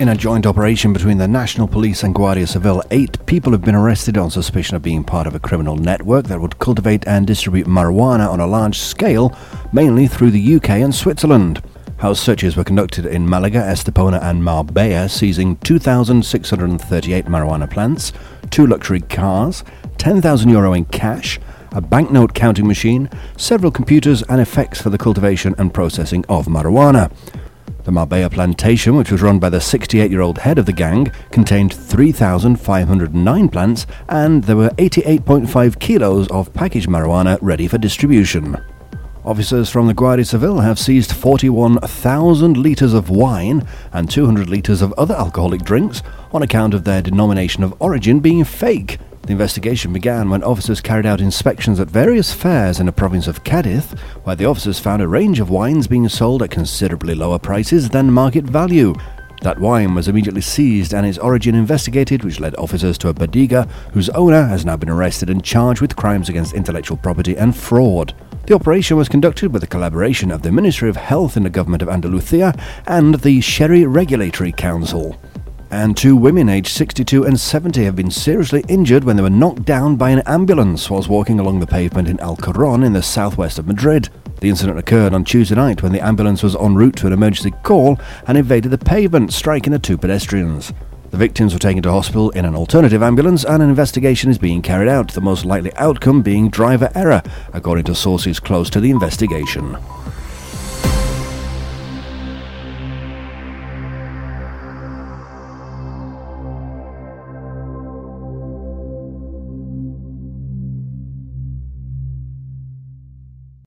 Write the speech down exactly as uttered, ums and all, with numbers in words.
In a joint operation between the National Police and Guardia Civil, eight people have been arrested on suspicion of being part of a criminal network that would cultivate and distribute marijuana on a large scale, mainly through the U K and Switzerland. House searches were conducted in Malaga, Estepona and Marbella, seizing two thousand six hundred thirty-eight marijuana plants, two luxury cars, ten thousand euro in cash, a banknote counting machine, several computers and effects for the cultivation and processing of marijuana. The Marbella plantation, which was run by the sixty-eight-year-old head of the gang, contained three thousand five hundred nine plants, and there were eighty-eight point five kilos of packaged marijuana ready for distribution. Officers from the Guardia Civil have seized forty-one thousand litres of wine and two hundred litres of other alcoholic drinks on account of their denomination of origin being fake. The investigation began when officers carried out inspections at various fairs in the province of Cadiz, where the officers found a range of wines being sold at considerably lower prices than market value. That wine was immediately seized and its origin investigated, which led officers to a bodega whose owner has now been arrested and charged with crimes against intellectual property and fraud. The operation was conducted with the collaboration of the Ministry of Health in the government of Andalusia and the Sherry Regulatory Council. And two women aged sixty-two and seventy have been seriously injured when they were knocked down by an ambulance whilst walking along the pavement in El Corron in the southwest of Madrid. The incident occurred on Tuesday night when the ambulance was en route to an emergency call and invaded the pavement, striking the two pedestrians. The victims were taken to hospital in an alternative ambulance and an investigation is being carried out, the most likely outcome being driver error, according to sources close to the investigation.